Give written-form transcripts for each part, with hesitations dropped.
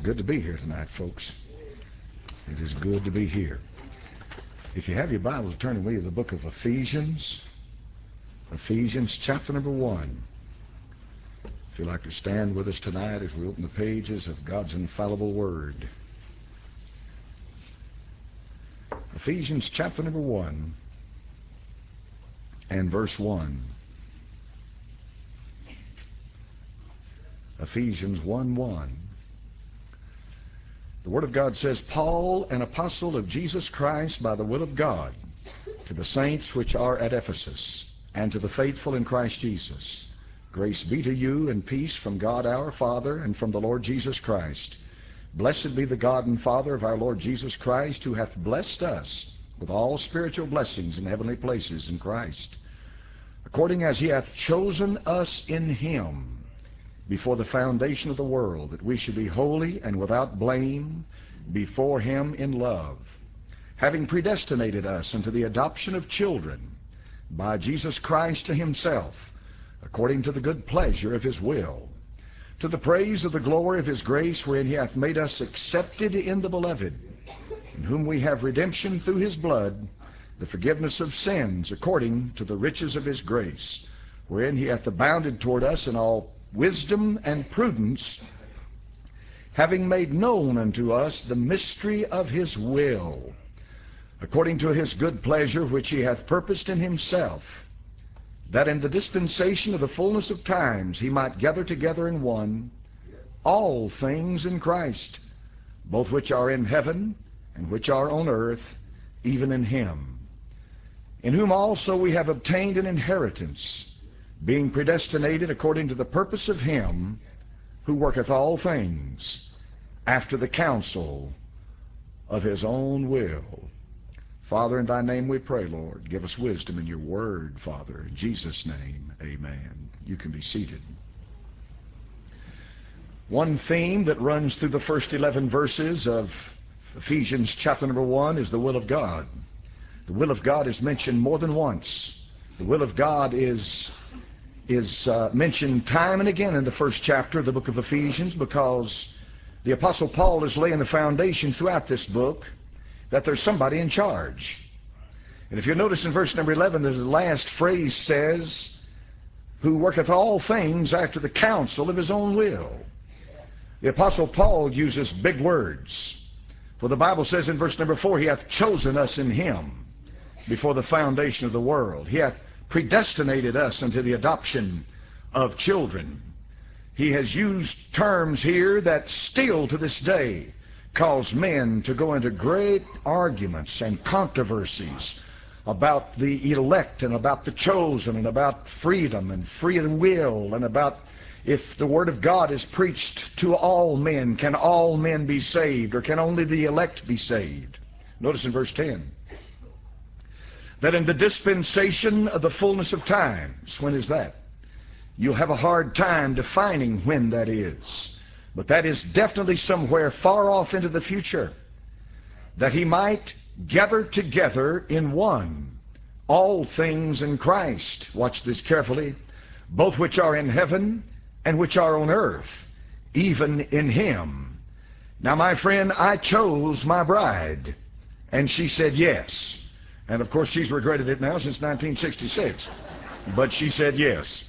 Good to be here tonight, folks. It is good to be here. If you have your Bibles, turn with me to the book of Ephesians. Ephesians chapter number 1. If you'd like to stand with us tonight as we open the pages of God's infallible Word. Ephesians chapter number 1 and verse 1. Ephesians 1:1. The Word of God says, Paul, an apostle of Jesus Christ by the will of God, to the saints which are at Ephesus, and to the faithful in Christ Jesus. Grace be to you and peace from God our Father and from the Lord Jesus Christ. Blessed be the God and Father of our Lord Jesus Christ, who hath blessed us with all spiritual blessings in heavenly places in Christ, according as he hath chosen us in him before the foundation of the world, that we should be holy and without blame before him in love, having predestinated us unto the adoption of children by Jesus Christ to himself, according to the good pleasure of his will, to the praise of the glory of his grace, wherein he hath made us accepted in the beloved, in whom we have redemption through his blood, the forgiveness of sins, according to the riches of his grace, wherein he hath abounded toward us in all wisdom and prudence, having made known unto us the mystery of his will, according to his good pleasure, which he hath purposed in himself, that in the dispensation of the fullness of times he might gather together in one all things in Christ, both which are in heaven and which are on earth, even in him, in whom also we have obtained an inheritance, being predestinated according to the purpose of him who worketh all things after the counsel of his own will. Father, in thy name we pray, Lord. Give us wisdom in your word, Father. In Jesus' name, amen. You can be seated. One theme that runs through the first 11 verses of Ephesians chapter number 1 is the will of God. The will of God is mentioned more than once. The will of God is mentioned time and again in the first chapter of the book of Ephesians, because the Apostle Paul is laying the foundation throughout this book that there's somebody in charge. And if you notice in verse number 11, the last phrase says, who worketh all things after the counsel of his own will. The Apostle Paul uses big words. For the Bible says in verse number 4, he hath chosen us in him before the foundation of the world. He hath predestinated us unto the adoption of children. He has used terms here that still to this day cause men to go into great arguments and controversies about the elect and about the chosen and about freedom and free will, and about if the Word of God is preached to all men, can all men be saved, or can only the elect be saved? Notice in verse 10 that in the dispensation of the fullness of times. When is that? You'll have a hard time defining when that is, but that is definitely somewhere far off into the future, that he might gather together in one all things in Christ. Watch this carefully. Both which are in heaven and which are on earth, even in him. Now, my friend, I chose my bride, and she said yes. And of course she's regretted it now since 1966. But she said yes.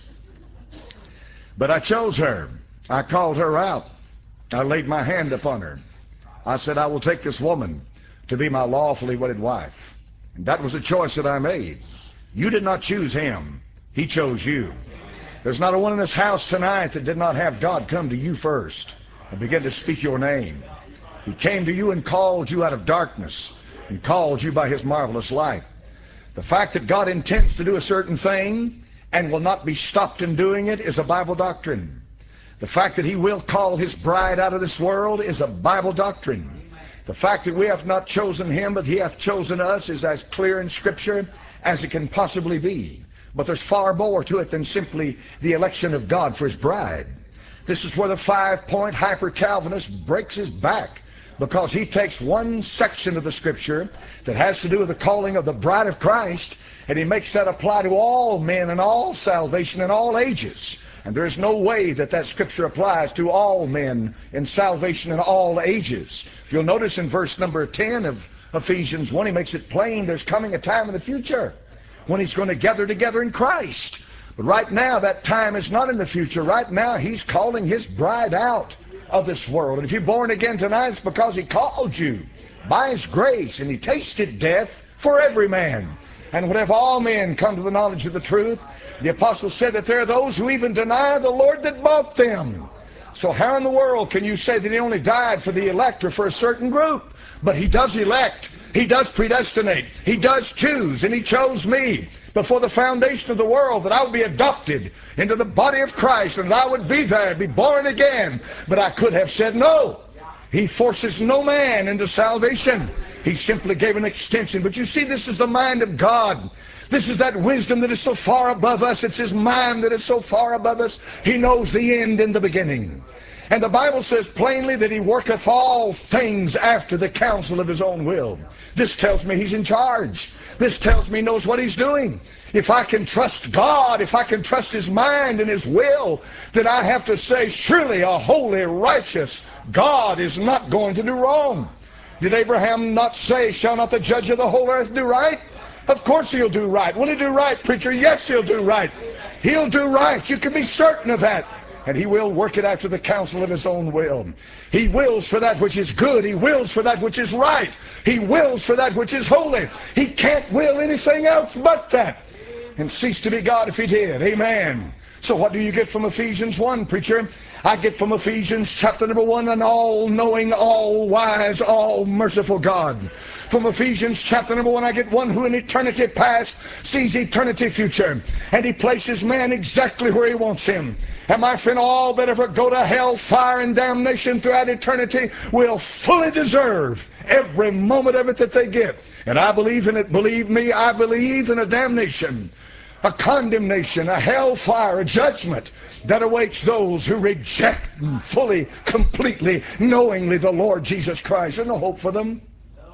But I chose her. I called her out. I laid my hand upon her. I said, I will take this woman to be my lawfully wedded wife. And that was a choice that I made. You did not choose him. He chose you. There's not a one in this house tonight that did not have God come to you first and begin to speak your name. He came to you and called you out of darkness and called you by his marvelous light. The fact that God intends to do a certain thing and will not be stopped in doing it is a Bible doctrine. The fact that he will call his bride out of this world is a Bible doctrine. The fact that we have not chosen him, but he hath chosen us, is as clear in Scripture as it can possibly be. But there's far more to it than simply the election of God for his bride. This is where the 5-point hyper-Calvinist breaks his back, because he takes one section of the Scripture that has to do with the calling of the bride of Christ, and he makes that apply to all men and all salvation and all ages. And there is no way that that scripture applies to all men in salvation in all ages. If you'll notice in verse number 10 of Ephesians 1, he makes it plain there's coming a time in the future when he's going to gather together in Christ. But right now, that time is not in the future. Right now, he's calling his bride out of this world. And if you're born again tonight, it's because he called you by his grace, and he tasted death for every man. And whenever all men come to the knowledge of the truth, the apostle said that there are those who even deny the Lord that bought them. So how in the world can you say that he only died for the elect or for a certain group? But he does elect. He does predestinate. He does choose. And he chose me before the foundation of the world that I would be adopted into the body of Christ and that I would be there, be born again. But I could have said no. He forces no man into salvation. He simply gave an extension. But you see, this is the mind of God. This is that wisdom that is so far above us. It's his mind that is so far above us. He knows the end and the beginning. And the Bible says plainly that he worketh all things after the counsel of his own will. This tells me he's in charge. This tells me he knows what he's doing. If I can trust God, if I can trust his mind and his will, then I have to say, surely a holy, righteous God is not going to do wrong. Did Abraham not say, shall not the judge of the whole earth do right? Of course he'll do right. Will he do right, preacher? Yes, he'll do right. He'll do right. You can be certain of that. And he will work it after the counsel of his own will. He wills for that which is good. He wills for that which is right. He wills for that which is holy. He can't will anything else but that, and cease to be God if he did. Amen. So what do you get from Ephesians 1, preacher? I get from Ephesians chapter number 1 an all-knowing, all-wise, all-merciful God. From Ephesians chapter number 1, I get one who in eternity past sees eternity future. And he places man exactly where he wants him. And my friend, all that ever go to hell, fire, and damnation throughout eternity will fully deserve every moment of it that they get. And I believe in it. Believe me, I believe in a damnation, a condemnation, a hellfire, a judgment that awaits those who reject fully, completely, knowingly the Lord Jesus Christ. There's no hope for them.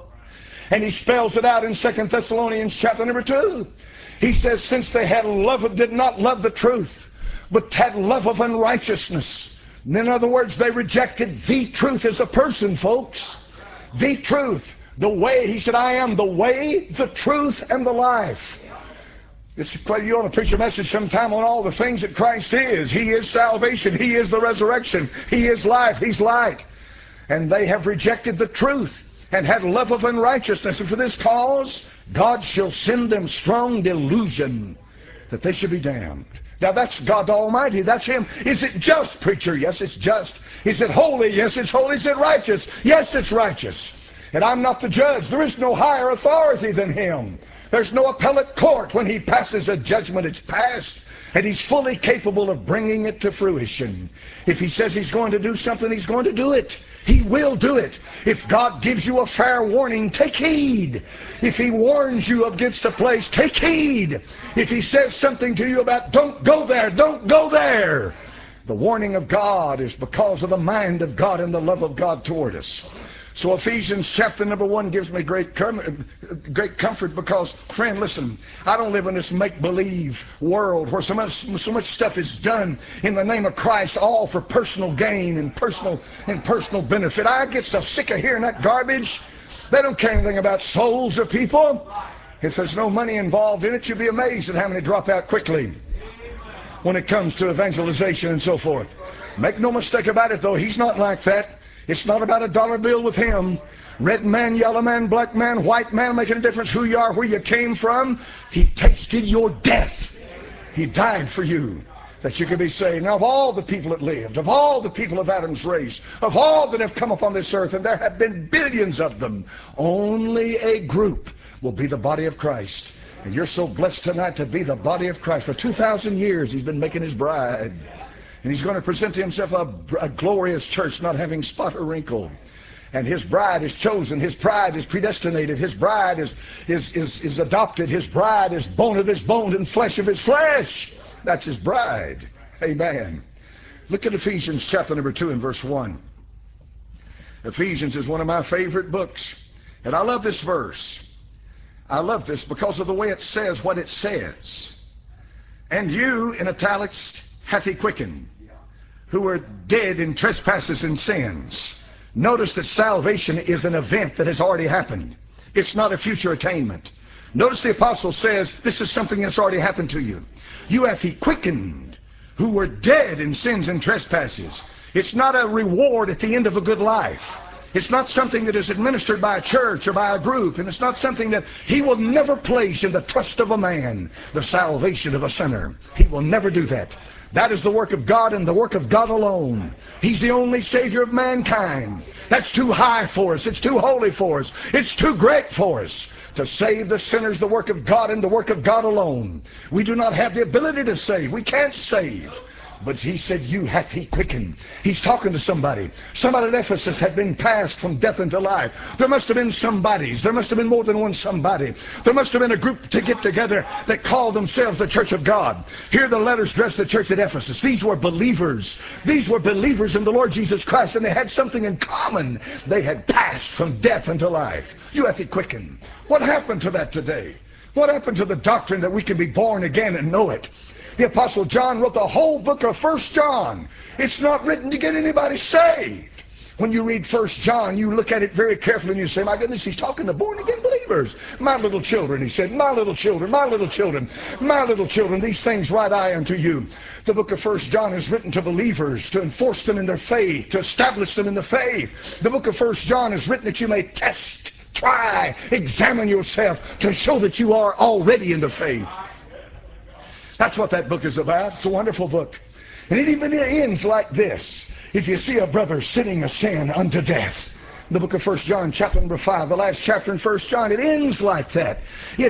And he spells it out in 2 Thessalonians chapter number 2. He says, since they did not love the truth, but had love of unrighteousness. In other words, they rejected the truth as a person, folks. The truth. The way. He said, I am the way, the truth, and the life. You ought to preach a message sometime on all the things that Christ is. He is salvation. He is the resurrection. He is life. He's light. And they have rejected the truth and had love of unrighteousness. And for this cause, God shall send them strong delusion that they should be damned. Now that's God Almighty. That's him. Is it just, preacher? Yes, it's just. Is it holy? Yes, it's holy. Is it righteous? Yes, it's righteous. And I'm not the judge. There is no higher authority than him. There's no appellate court. When he passes a judgment, it's passed. And he's fully capable of bringing it to fruition. If he says he's going to do something, he's going to do it. He will do it. If God gives you a fair warning, take heed. If he warns you against a place, take heed. If he says something to you about don't go there, don't go there. The warning of God is because of the mind of God and the love of God toward us. So Ephesians chapter number 1 gives me great comfort because, friend, listen, I don't live in this make-believe world where so much stuff is done in the name of Christ, all for personal gain and personal benefit. I get so sick of hearing that garbage. They don't care anything about souls or people. If there's no money involved in it, you'll be amazed at how many drop out quickly when it comes to evangelization and so forth. Make no mistake about it, though, he's not like that. It's not about a dollar bill with him. Red man, yellow man, black man, white man, making a difference who you are, where you came from. He tasted your death. He died for you, that you could be saved. Now, of all the people that lived, of all the people of Adam's race, of all that have come upon this earth, and there have been billions of them, only a group will be the body of Christ. And you're so blessed tonight to be the body of Christ. For 2,000 years, he's been making his bride. And he's going to present to himself a glorious church, not having spot or wrinkle. And his bride is chosen. His bride is predestinated. His bride is adopted. His bride is bone of his bone and flesh of his flesh. That's his bride. Amen. Look at Ephesians chapter number 2 and verse 1. Ephesians is one of my favorite books. And I love this verse. I love this because of the way it says what it says. And you, in italics, hath he quickened, who were dead in trespasses and sins. Notice that salvation is an event that has already happened. It's not a future attainment. Notice the apostle says this is something that's already happened to you. You hath he quickened, who were dead in sins and trespasses. It's not a reward at the end of a good life. It's not something that is administered by a church or by a group, and it's not something that he will never place in the trust of a man, the salvation of a sinner. He will never do that. That is the work of God and the work of God alone. He's the only Savior of mankind. That's too high for us. It's too holy for us. It's too great for us. To save the sinners, the work of God and the work of God alone. We do not have the ability to save. We can't save. But he said, you hath he quickened. He's talking to somebody. Somebody at Ephesus had been passed from death into life. There must have been somebodies. There must have been more than one somebody. There must have been a group to get together that called themselves the Church of God. Here the letters addressed the church at Ephesus. These were believers. These were believers in the Lord Jesus Christ, and they had something in common. They had passed from death into life. You hath he quickened. What happened to that today? What happened to the doctrine that we can be born again and know it? The Apostle John wrote the whole book of 1 John. It's not written to get anybody saved. When you read 1 John, you look at it very carefully and you say, my goodness, he's talking to born-again believers. My little children, he said, my little children, my little children, my little children, these things write I unto you. The book of 1 John is written to believers, to enforce them in their faith, to establish them in the faith. The book of 1 John is written that you may test, try, examine yourself to show that you are already in the faith. That's what that book is about. It's a wonderful book. And it even ends like this. If you see a brother sinning a sin unto death. The book of 1 John, chapter number 5, the last chapter in 1 John, it ends like that.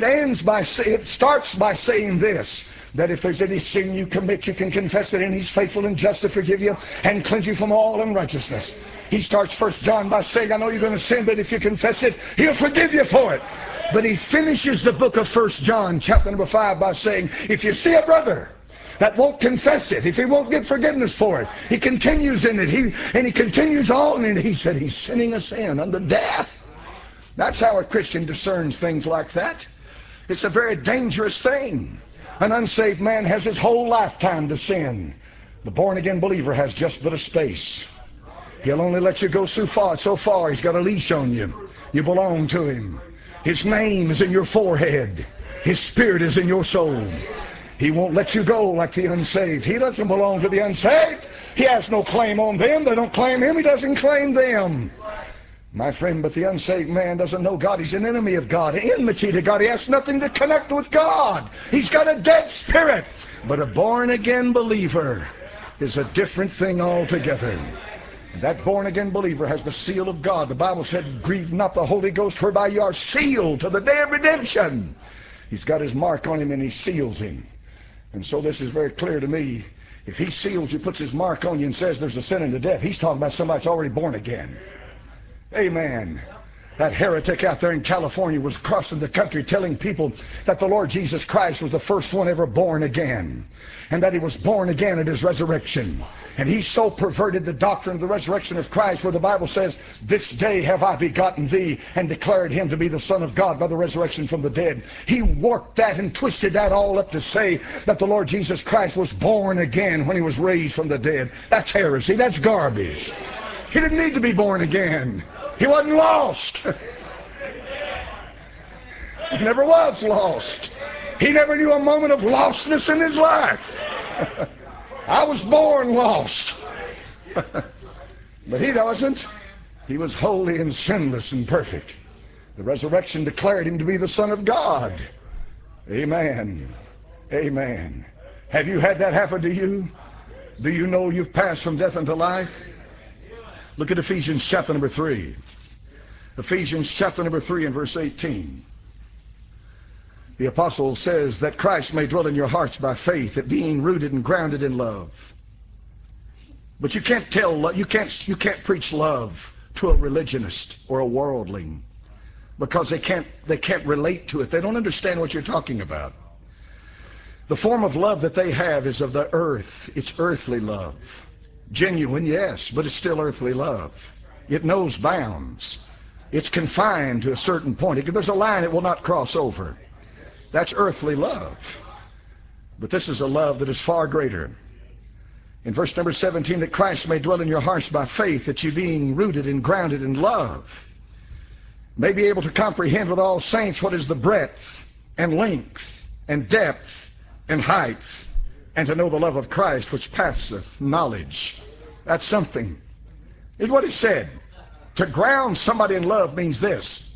It starts by saying this, that if there's any sin you commit, you can confess it, and he's faithful and just to forgive you and cleanse you from all unrighteousness. He starts 1 John by saying, I know you're going to sin, but if you confess it, he'll forgive you for it. But he finishes the book of 1 John, chapter number 5, by saying, if you see a brother that won't confess it, if he won't get forgiveness for it, he continues in it, he continues on, and he said he's sinning a sin unto death. That's how a Christian discerns things like that. It's a very dangerous thing. An unsaved man has his whole lifetime to sin. The born-again believer has just but a space. He'll only let you go so far. He's got a leash on you. You belong to him. His name is in your forehead. His spirit is in your soul. He won't let you go like the unsaved. He doesn't belong to the unsaved. He has no claim on them. They don't claim him. He doesn't claim them. My friend, but the unsaved man doesn't know God. He's an enemy of God, enmity to God. He has nothing to connect with God. He's got a dead spirit. But a born-again believer is a different thing altogether. That born-again believer has the seal of God. The Bible said, grieve not the Holy Ghost, whereby you are sealed to the day of redemption. He's got his mark on him, and he seals him. And so this is very clear to me. If he seals you, puts his mark on you, and says there's a sin unto death, he's talking about somebody that's already born again. Amen. That heretic out there in California was crossing the country telling people that the Lord Jesus Christ was the first one ever born again, and that he was born again at his resurrection. And he so perverted the doctrine of the resurrection of Christ, where the Bible says, this day have I begotten thee, and declared him to be the Son of God by the resurrection from the dead. He worked that and twisted that all up to say that the Lord Jesus Christ was born again when he was raised from the dead. That's heresy. That's garbage. He didn't need to be born again. He wasn't lost. He never was lost. He never knew a moment of lostness in his life. I was born lost. But he doesn't. He was holy and sinless and perfect. The resurrection declared him to be the Son of God. Amen. Amen. Have you had that happen to you? Do you know you've passed from death unto life? Look at Ephesians chapter number 3. Ephesians chapter number 3 and verse 18. The apostle says that Christ may dwell in your hearts by faith, that being rooted and grounded in love. But you can't preach love to a religionist or a worldling, because they can't relate to it. They don't understand what you're talking about. The form of love that they have is of the earth. It's earthly love. Genuine, yes, but it's still earthly love. It knows bounds. It's confined to a certain point. There's a line it will not cross over. That's earthly love. But this is a love that is far greater. In verse number 17, that Christ may dwell in your hearts by faith, that you being rooted and grounded in love, may be able to comprehend with all saints what is the breadth and length and depth and height, and to know the love of Christ which passeth knowledge. That's something. Is what he said. To ground somebody in love means this.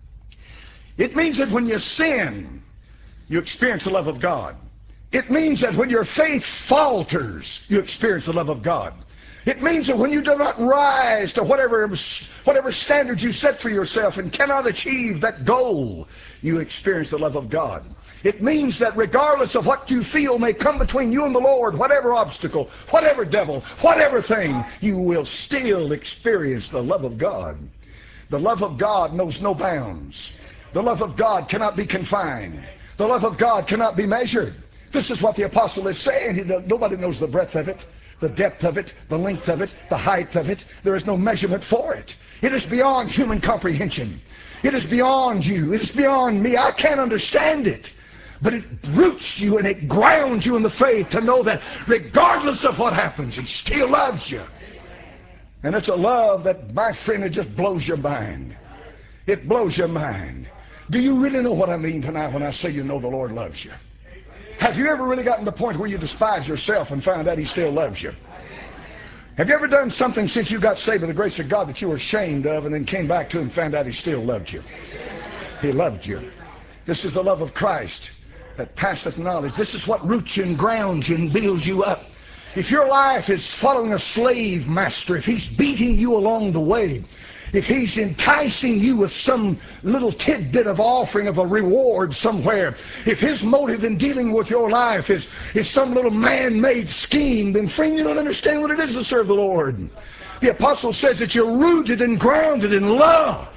It means that when you sin, you experience the love of God. It means that when your faith falters, you experience the love of God. It means that when you do not rise to whatever standards you set for yourself and cannot achieve that goal, you experience the love of God. It means that regardless of what you feel may come between you and the Lord, whatever obstacle, whatever devil, whatever thing, you will still experience the love of God. The love of God knows no bounds. The love of God cannot be confined. The love of God cannot be measured. This is what the apostle is saying. Nobody knows the breadth of it, the depth of it, the length of it, the height of it. There is no measurement for it. It is beyond human comprehension. It is beyond you. It is beyond me. I can't understand it. But it roots you and it grounds you in the faith to know that regardless of what happens, he still loves you. And it's a love that, my friend, it just blows your mind. It blows your mind. Do you really know what I mean tonight when I say you know the Lord loves you? Have you ever really gotten to the point where you despise yourself and found out he still loves you? Have you ever done something since you got saved by the grace of God that you were ashamed of and then came back to him and found out he still loved you? He loved you. This is the love of Christ that passeth knowledge. This is what roots you and grounds you and builds you up. If your life is following a slave master, if he's beating you along the way, if he's enticing you with some little tidbit of offering of a reward somewhere, if his motive in dealing with your life is some little man-made scheme, then friend, you don't understand what it is to serve the Lord. The apostle says that you're rooted and grounded in love.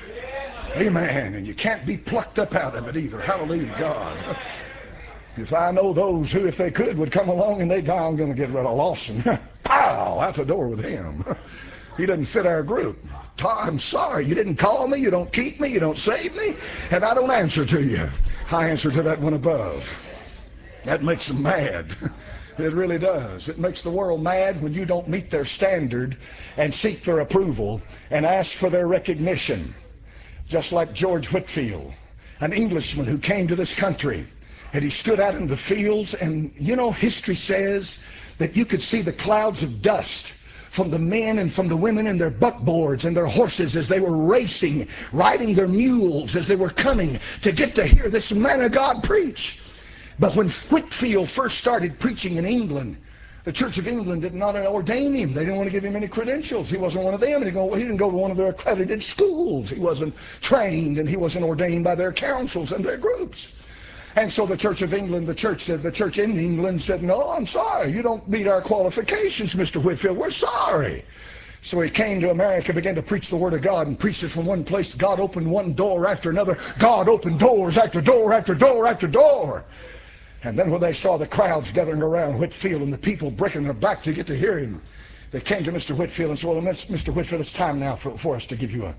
Amen. And you can't be plucked up out of it either. Hallelujah, God. If I know those who, if they could, would come along and they die, I'm going to get rid of Lawson. Pow! Out the door with him. He doesn't fit our group. I'm sorry, you didn't call me, you don't keep me, you don't save me, and I don't answer to you. I answer to that one above. That makes them mad. It really does. It makes the world mad when you don't meet their standard and seek their approval and ask for their recognition. Just like George Whitefield, an Englishman who came to this country, and he stood out in the fields, and you know, history says that you could see the clouds of dust from the men and from the women in their buckboards and their horses as they were racing, riding their mules as they were coming to get to hear this man of God preach. But when Whitefield first started preaching in England, the Church of England did not ordain him. They didn't want to give him any credentials. He wasn't one of them. He didn't go to one of their accredited schools. He wasn't trained, and he wasn't ordained by their councils and their groups. And so the Church of England, the church in England said, no, I'm sorry, you don't meet our qualifications, Mr. Whitefield. We're sorry. So he came to America, began to preach the Word of God, and preached it from one place. God opened one door after another. God opened doors after door after door after door. And then when they saw the crowds gathering around Whitefield and the people breaking their back to get to hear him, they came to Mr. Whitefield and said, well, Mr. Whitefield, it's time now for us to give you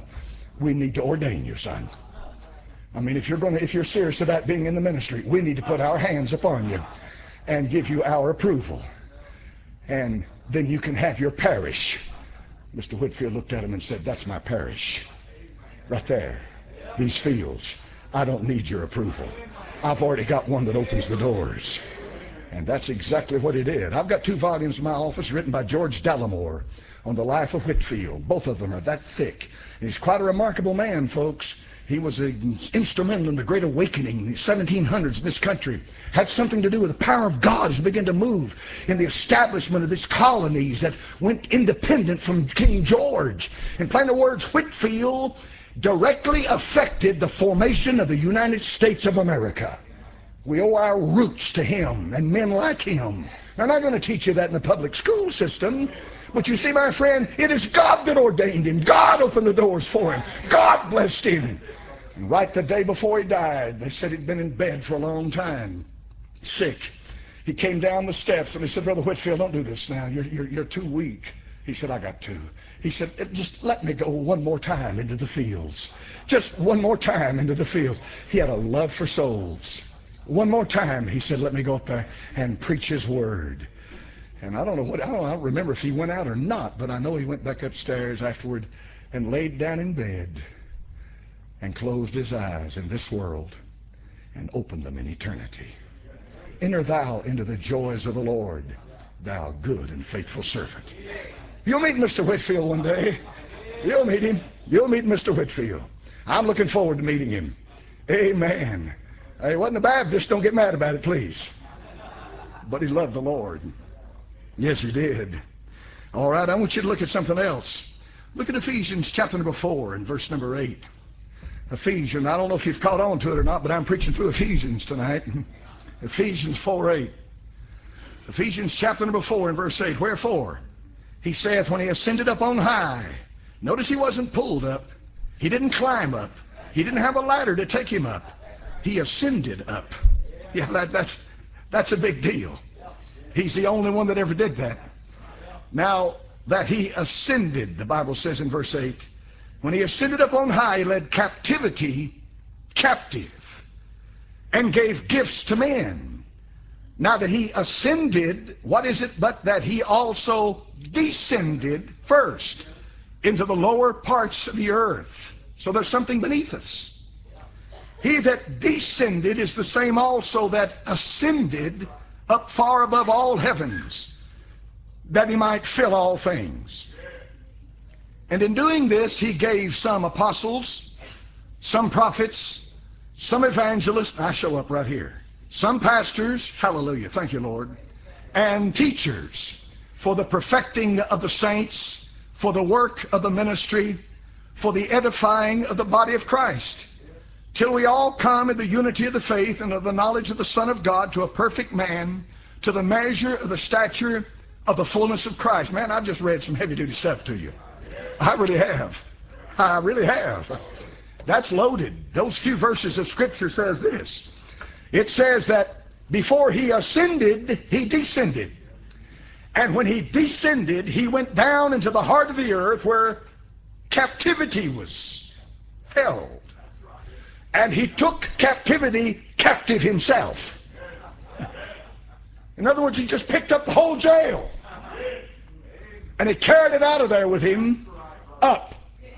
we need to ordain you, son. I mean, if you're serious about being in the ministry, we need to put our hands upon you and give you our approval. And then you can have your parish. Mr. Whitefield looked at him and said, that's my parish. Right there. These fields. I don't need your approval. I've already got one that opens the doors. And that's exactly what he did. I've got 2 volumes in my office written by George Dallimore on the life of Whitefield. Both of them are that thick. And he's quite a remarkable man, folks. He was instrumental in the Great Awakening, the 1700s in this country. Had something to do with the power of God as it began to move in the establishment of these colonies that went independent from King George. In plain words, Whitefield directly affected the formation of the United States of America. We owe our roots to him and men like him. They're not going to teach you that in the public school system. But you see, my friend, it is God that ordained him. God opened the doors for him. God blessed him. And right the day before he died, they said he'd been in bed for a long time, sick. He came down the steps and they said, Brother Whitefield, don't do this now. You're too weak. He said, I got to. He said, just let me go one more time into the fields. Just one more time into the fields. He had a love for souls. One more time, he said, let me go up there and preach his word. And I don't remember if he went out or not, but I know he went back upstairs afterward and laid down in bed and closed his eyes in this world and opened them in eternity. Enter thou into the joys of the Lord, thou good and faithful servant. You'll meet Mr. Whitfield one day. You'll meet him. You'll meet Mr. Whitfield. I'm looking forward to meeting him. Amen. He wasn't a Baptist. Don't get mad about it, please. But he loved the Lord. Yes, he did. All right, I want you to look at something else. Look at Ephesians chapter number 4 and verse number 8. Ephesians, I don't know if you've caught on to it or not, but I'm preaching through Ephesians tonight. Ephesians 4:8. Ephesians chapter number 4 and verse 8. Wherefore, he saith, when he ascended up on high. Notice he wasn't pulled up. He didn't climb up. He didn't have a ladder to take him up. He ascended up. Yeah, that's a big deal. He's the only one that ever did that. Now, that he ascended, the Bible says in verse 8, when he ascended up on high, he led captivity captive and gave gifts to men. Now that he ascended, what is it but that he also descended first into the lower parts of the earth? So there's something beneath us. He that descended is the same also that ascended up far above all heavens, that he might fill all things. And in doing this, he gave some apostles, some prophets, some evangelists, I show up right here, some pastors, hallelujah, thank you, Lord, and teachers, for the perfecting of the saints, for the work of the ministry, for the edifying of the body of Christ, till we all come in the unity of the faith and of the knowledge of the Son of God, to a perfect man, to the measure of the stature of the fullness of Christ. Man, I've just read some heavy-duty stuff to you. I really have. I really have. That's loaded. Those few verses of Scripture says this. It says that before he ascended, he descended. And when he descended, he went down into the heart of the earth where captivity was held. And he took captivity captive himself. In other words, he just picked up the whole jail. And he carried it out of there with him up.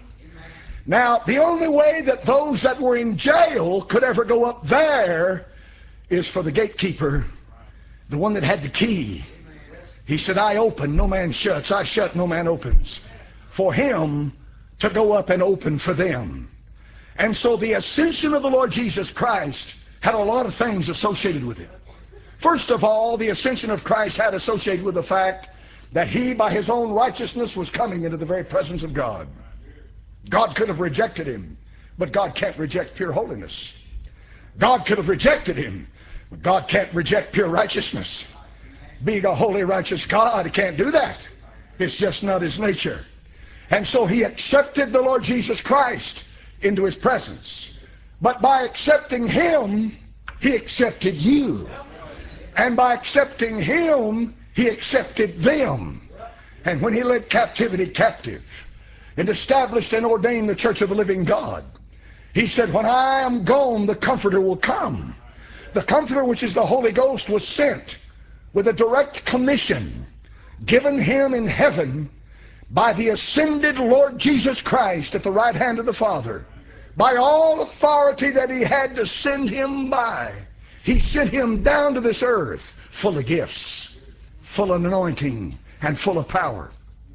Now, the only way that those that were in jail could ever go up there is for the gatekeeper, the one that had the key. He said, I open, no man shuts. I shut, no man opens. For him to go up and open for them. And so the ascension of the Lord Jesus Christ had a lot of things associated with it. First of all, the ascension of Christ had associated with the fact that he, by his own righteousness, was coming into the very presence of God. God could have rejected him, but God can't reject pure holiness. God could have rejected him, but God can't reject pure righteousness. Being a holy, righteous God, he can't do that. It's just not his nature. And so he accepted the Lord Jesus Christ into his presence. But by accepting him, he accepted you. And by accepting him, he accepted them. And when he led captivity captive and established and ordained the church of the living God, he said, when I am gone, the Comforter will come. The Comforter, which is the Holy Ghost, was sent with a direct commission given him in heaven by the ascended Lord Jesus Christ at the right hand of the Father. By all authority that he had to send him by, he sent him down to this earth full of gifts, full of anointing, and full of power.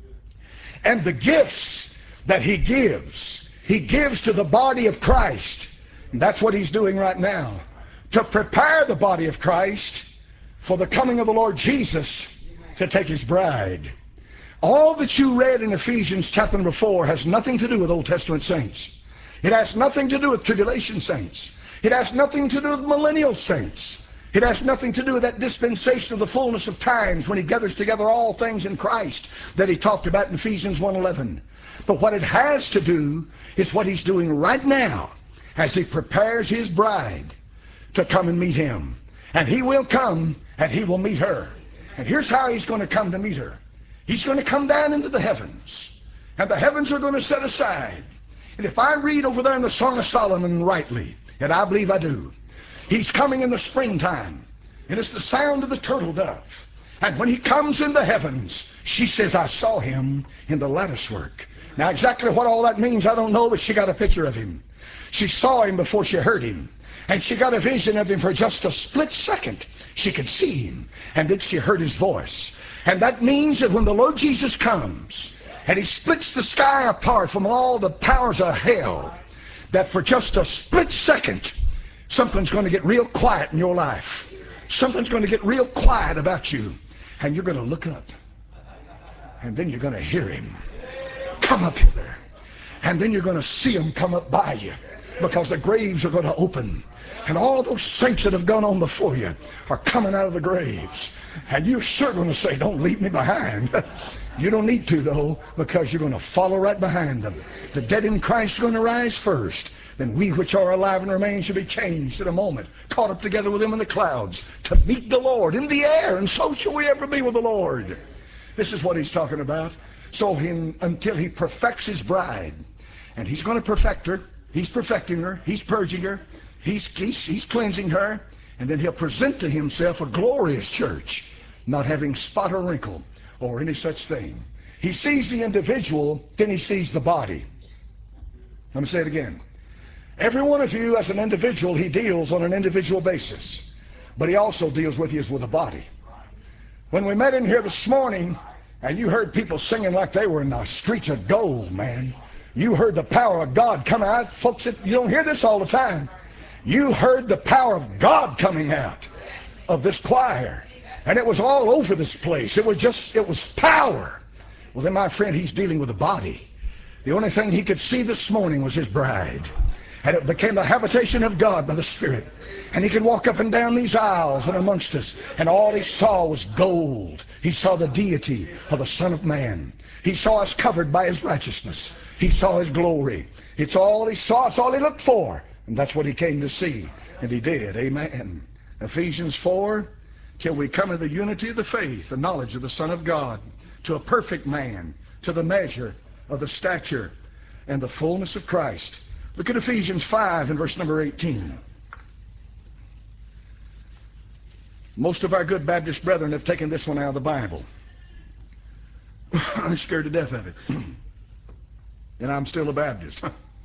And the gifts that he gives to the body of Christ. And that's what he's doing right now, to prepare the body of Christ for the coming of the Lord Jesus to take his bride. All that you read in Ephesians chapter number 4 has nothing to do with Old Testament saints. It has nothing to do with tribulation saints. It has nothing to do with millennial saints. It has nothing to do with that dispensation of the fullness of times when he gathers together all things in Christ that he talked about in Ephesians 1:11. But what it has to do is what he's doing right now as he prepares his bride to come and meet him. And he will come and he will meet her. And here's how he's going to come to meet her. He's going to come down into the heavens. And the heavens are going to set aside. And if I read over there in the Song of Solomon rightly, and I believe I do, he's coming in the springtime. And it's the sound of the turtle dove. And when he comes in the heavens, she says, I saw him in the lattice work. Now exactly what all that means, I don't know, but she got a picture of him. She saw him before she heard him. And she got a vision of him for just a split second. She could see him. And then she heard his voice. And that means that when the Lord Jesus comes, and he splits the sky apart from all the powers of hell, that for just a split second, something's going to get real quiet in your life. Something's going to get real quiet about you. And you're going to look up. And then you're going to hear him come up hither. And then you're going to see him come up by you. Because the graves are going to open. And all those saints that have gone on before you are coming out of the graves. And you're sure going to say, don't leave me behind. You don't need to, though, because you're going to follow right behind them. The dead in Christ are going to rise first. Then we which are alive and remain shall be changed in a moment, caught up together with him in the clouds, to meet the Lord in the air, and so shall we ever be with the Lord. This is what he's talking about. So until he perfects his bride, and he's going to perfect her, he's perfecting her, he's purging her, he's cleansing her, and then he'll present to himself a glorious church, not having spot or wrinkle or any such thing. He sees the individual, then he sees the body. Let me say it again. Every one of you as an individual, he deals on an individual basis, but he also deals with you as with a body. When we met in here this morning, and you heard people singing like they were in the streets of gold, man. You heard the power of God come out. Folks, you don't hear this all the time. You heard the power of God coming out of this choir. And it was all over this place. It was power. Well, then, my friend, he's dealing with a body. The only thing he could see this morning was his bride. And it became the habitation of God by the Spirit. And he could walk up and down these aisles and amongst us. And all he saw was gold. He saw the deity of the Son of Man. He saw us covered by his righteousness. He saw his glory. It's all he saw. It's all he looked for. And that's what he came to see. And he did. Amen. Ephesians 4, till we come to the unity of the faith, the knowledge of the Son of God, to a perfect man, to the measure of the stature and the fullness of Christ. Look at Ephesians 5 and verse number 18. Most of our good Baptist brethren have taken this one out of the Bible. I'm scared to death of it. And I'm still a Baptist.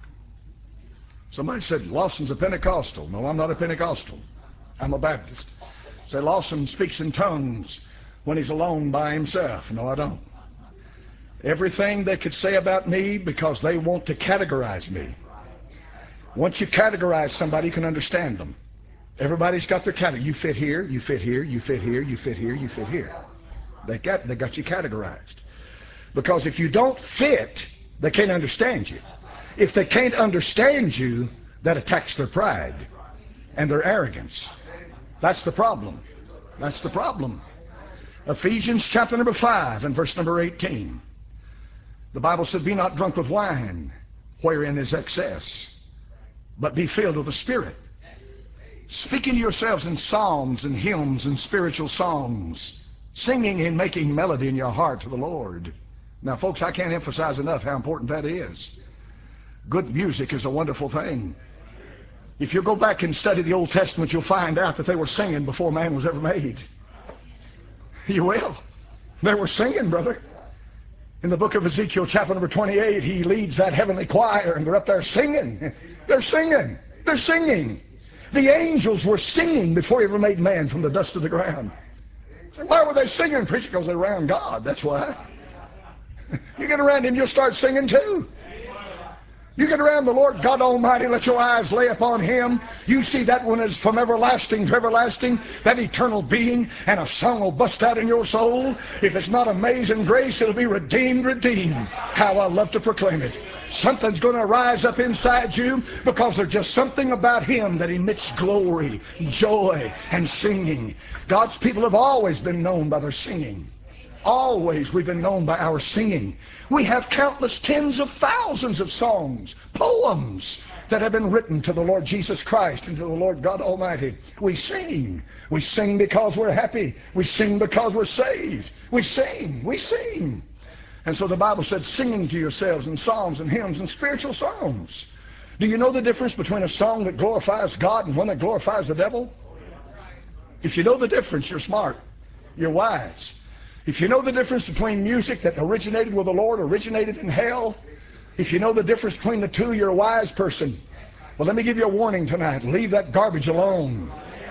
Somebody said, Lawson's a Pentecostal. No, I'm not a Pentecostal. I'm a Baptist. Say, Lawson speaks in tongues when he's alone by himself. No, I don't. Everything they could say about me because they want to categorize me. Once you categorize somebody, you can understand them. Everybody's got their category. You fit here, you fit here, you fit here, you fit here, you fit here. They got you categorized. Because if you don't fit, they can't understand you. If they can't understand you, that attacks their pride and their arrogance. That's the problem. That's the problem. Ephesians chapter number 5 and verse number 18. The Bible said, be not drunk with wine, wherein is excess, but be filled with the Spirit, speaking to yourselves in psalms and hymns and spiritual songs, singing and making melody in your heart to the Lord. Now, folks, I can't emphasize enough how important that is. Good music is a wonderful thing. If you go back and study the Old Testament, you'll find out that they were singing before man was ever made. You will. They were singing, brother. In the book of Ezekiel, chapter number 28, he leads that heavenly choir, and they're up there singing. They're singing. They're singing. The angels were singing before he ever made man from the dust of the ground. So why were they singing, preacher? Because they're around God. That's why. You get around him, you'll start singing too. You get around the Lord God Almighty, let your eyes lay upon him. You see that one is from everlasting to everlasting, that eternal being, and a song will bust out in your soul. If it's not amazing grace, it'll be redeemed, redeemed. How I love to proclaim it. Something's going to rise up inside you because there's just something about him that emits glory, joy, and singing. God's people have always been known by their singing. Always we've been known by our singing. We have countless tens of thousands of songs, poems that have been written to the Lord Jesus Christ and to the Lord God Almighty. We sing. We sing because we're happy. We sing because we're saved. We sing. We sing. And so the Bible said, singing to yourselves in psalms and hymns and spiritual songs. Do you know the difference between a song that glorifies God and one that glorifies the devil? If you know the difference, you're smart. You're wise. If you know the difference between music that originated with the Lord, originated in hell, if you know the difference between the two, you're a wise person. Well, let me give you a warning tonight. Leave that garbage alone.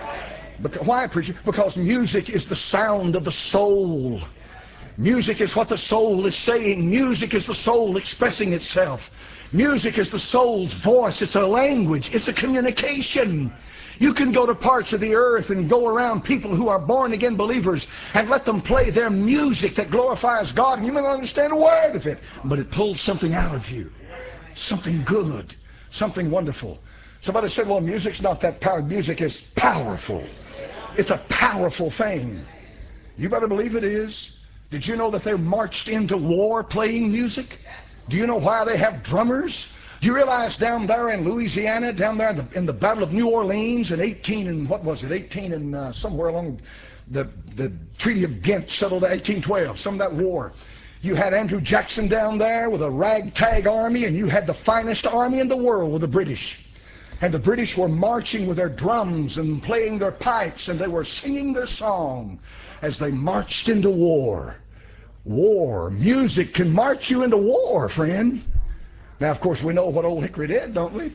Why, preacher? Because music is the sound of the soul. Music is what the soul is saying. Music is the soul expressing itself. Music is the soul's voice. It's a language. It's a communication. You can go to parts of the earth and go around people who are born-again believers and let them play their music that glorifies God, and you may not understand a word of it, but it pulls something out of you. Something good. Something wonderful. Somebody said, well, music's not that powerful. Music is powerful. It's a powerful thing. You better believe it is. Did you know that they marched into war playing music? Do you know why they have drummers? Do you realize down there in Louisiana, down there in the Battle of New Orleans in 18 and what was it? 18 and somewhere along the Treaty of Ghent settled 1812, some of that war. You had Andrew Jackson down there with a ragtag army, and you had the finest army in the world with the British. And the British were marching with their drums and playing their pipes, and they were singing their song as they marched into war. War. Music can march you into war, friend. Now, of course, we know what Old Hickory did, don't we?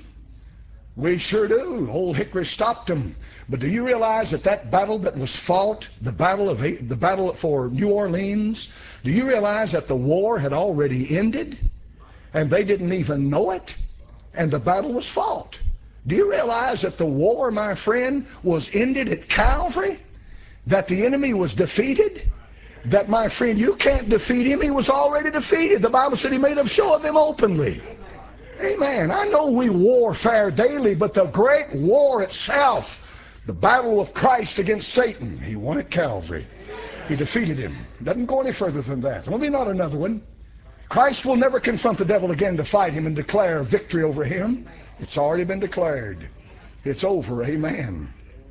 We sure do. Old Hickory stopped them. But do you realize that that battle that was fought, the battle for New Orleans, do you realize that the war had already ended? And they didn't even know it? And the battle was fought. Do you realize that the war, my friend, was ended at Calvary? That the enemy was defeated? That, my friend, you can't defeat him. He was already defeated. The Bible said he made a show of him openly. Amen. I know we warfare daily, but the great war itself, the battle of Christ against Satan, he won at Calvary. He defeated him. Doesn't go any further than that. There'll be not another one. Christ will never confront the devil again to fight him and declare victory over him. It's already been declared. It's over. Amen.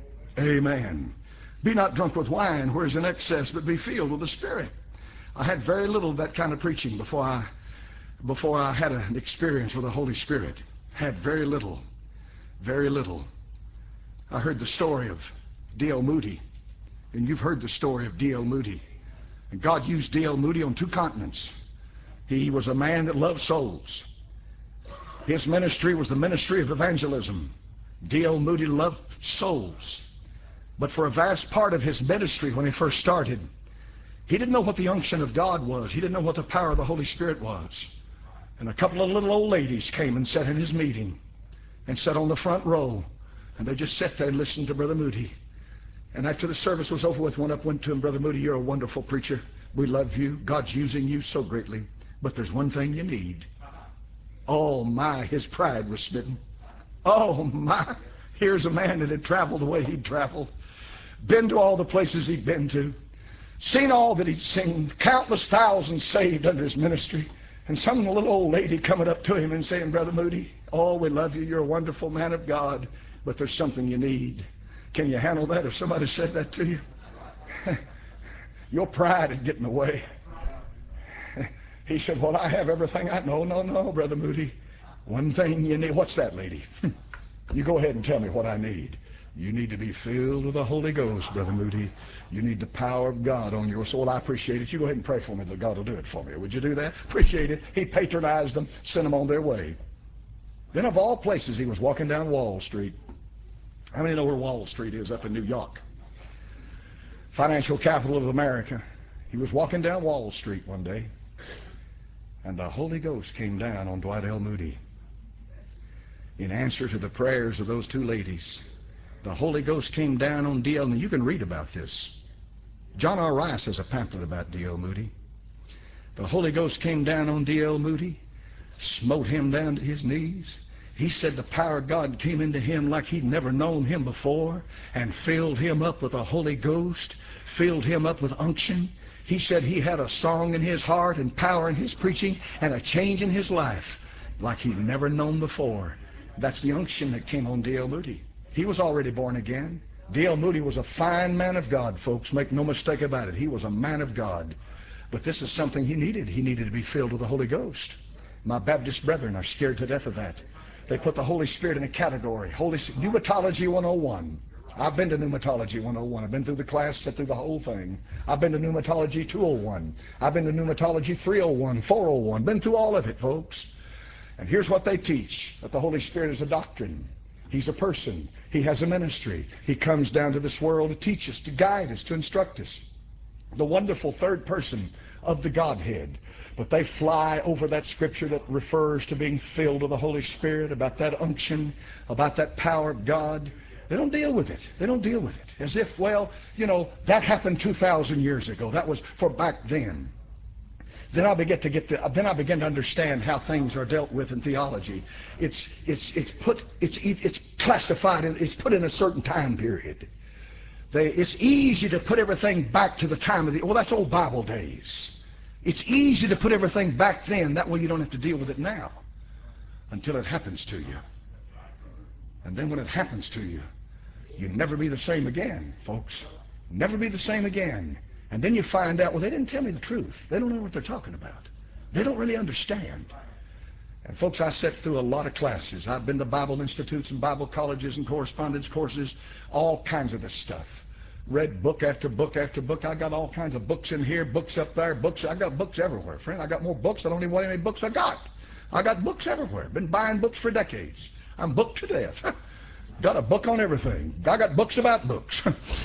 Amen. Be not drunk with wine, where is an excess, but be filled with the Spirit. I had very little of that kind of preaching before I had an experience with the Holy Spirit. Had very little. Very little. I heard the story of D.L. Moody. And you've heard the story of D.L. Moody. And God used D.L. Moody on 2 continents. He was a man that loved souls. His ministry was the ministry of evangelism. D.L. Moody loved souls. But for a vast part of his ministry when he first started, he didn't know what the unction of God was. He didn't know what the power of the Holy Spirit was. And a couple of little old ladies came and sat in his meeting and sat on the front row. And they just sat there and listened to Brother Moody. And after the service was over with, went to him, Brother Moody, you're a wonderful preacher. We love you. God's using you so greatly. But there's one thing you need. Oh, my, his pride was smitten. Oh, my, here's a man that had traveled the way he'd traveled. Been to all the places he'd been to. Seen all that he'd seen. Countless thousands saved under his ministry. And some little old lady coming up to him and saying, Brother Moody, oh, we love you. You're a wonderful man of God. But there's something you need. Can you handle that if somebody said that to you? Your pride would get in the way. He said, well, I have everything I know. No, Brother Moody. One thing you need. What's that, lady? You go ahead and tell me what I need. You need to be filled with the Holy Ghost, Brother Moody. You need the power of God on your soul. I appreciate it. You go ahead and pray for me that God will do it for me. Would you do that? Appreciate it. He patronized them, sent them on their way. Then of all places, he was walking down Wall Street. How many know where Wall Street is up in New York? Financial capital of America. He was walking down Wall Street one day, and the Holy Ghost came down on Dwight L. Moody. In answer to the prayers of those 2 ladies, the Holy Ghost came down on D.L. And you can read about this. John R. Rice has a pamphlet about D.L. Moody. The Holy Ghost came down on D.L. Moody, smote him down to his knees. He said the power of God came into him like he'd never known him before and filled him up with the Holy Ghost, filled him up with unction. He said he had a song in his heart and power in his preaching and a change in his life like he'd never known before. That's the unction that came on D.L. Moody. He was already born again. D.L. Moody was a fine man of God, folks. Make no mistake about it. He was a man of God. But this is something he needed. He needed to be filled with the Holy Ghost. My Baptist brethren are scared to death of that. They put the Holy Spirit in a category. Pneumatology 101. I've been to Pneumatology 101. I've been through the class, sat through the whole thing. I've been to Pneumatology 201. I've been to Pneumatology 301, 401. Been through all of it, folks. And here's what they teach, that the Holy Spirit is a doctrine. He's a person. He has a ministry. He comes down to this world to teach us, to guide us, to instruct us. The wonderful third person of the Godhead. But they fly over that scripture that refers to being filled with the Holy Spirit, about that unction, about that power of God. They don't deal with it. They don't deal with it. As if, well, you know, that happened 2,000 years ago. That was for back then. Then I begin to understand how things are dealt with in theology. It's classified, it's put in a certain time period. It's easy to put everything back to the time of well, that's old Bible days. It's easy to put everything back then. That way you don't have to deal with it now until it happens to you. And then when it happens to you, you'll never be the same again, folks. Never be the same again. And then you find out, well, they didn't tell me the truth. They don't know what they're talking about. They don't really understand. And folks, I sat through a lot of classes. I've been to Bible institutes and Bible colleges and correspondence courses, all kinds of this stuff. Read book after book after book. I got all kinds of books in here, books up there, books. I got books everywhere, friend. I got more books. I don't even know how many books I got. I got books everywhere. Been buying books for decades. I'm booked to death. Got a book on everything. I got books about books.